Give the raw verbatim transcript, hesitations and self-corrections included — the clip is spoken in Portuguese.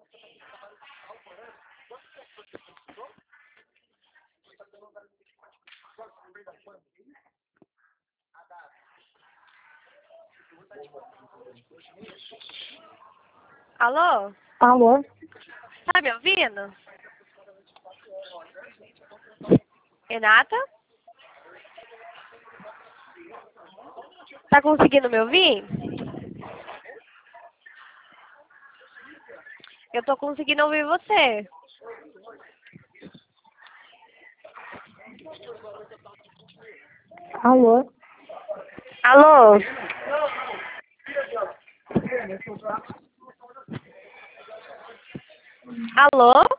Alô? Alô? Tá me ouvindo? Renata? Tá conseguindo me ouvir? Eu tô conseguindo ouvir você. Alô? Alô? Alô?